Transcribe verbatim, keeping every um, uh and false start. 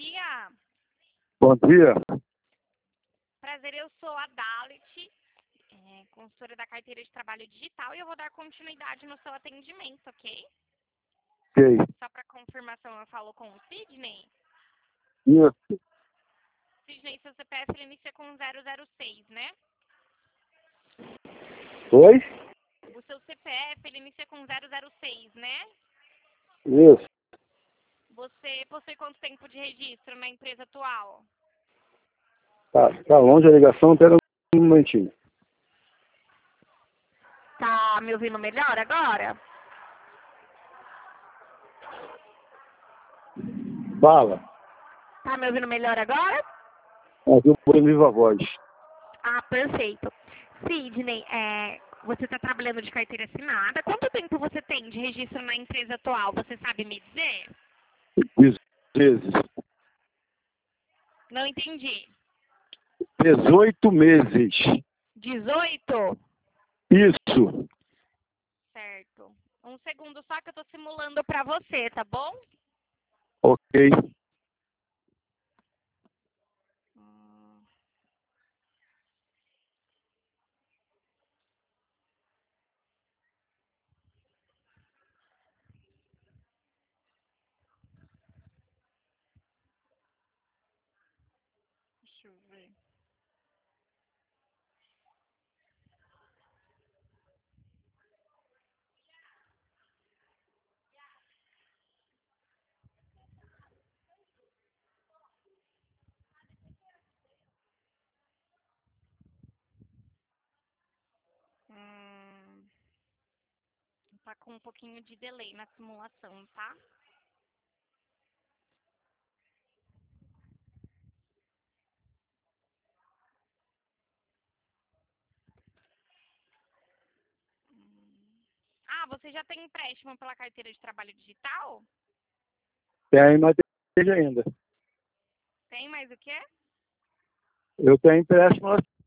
dia. Bom dia. Prazer, eu sou a Dalit, é, consultora da carteira de trabalho digital, e eu vou dar continuidade no seu atendimento, ok? Ok. Só para confirmação, eu falo com o Sidney. Isso. Sidney, seu C P F ele inicia com zero zero seis, né? Oi? O seu C P F ele inicia com zero zero seis, né? Isso. Você possui quanto tempo de registro na empresa atual? Tá, tá longe a ligação, pera um momentinho. Tá me ouvindo melhor agora? Fala. Tá me ouvindo melhor agora? Aqui eu vou em viva voz. Ah, perfeito. Sidney, é, você está trabalhando de carteira assinada. Quanto tempo você tem de registro na empresa atual? Você sabe me dizer? Isso. Meses. Não entendi. dezoito meses. dezoito? Isso. Certo. Um segundo só que eu estou simulando para você, tá bom? Ok. Hum. Deixa eu ver. Hum. Tá com um pouquinho de delay na simulação, tá? Hum. Ah, você já tem empréstimo pela carteira de trabalho digital? Tem, mas tem ainda. Tem mais o quê? Eu tenho empréstimo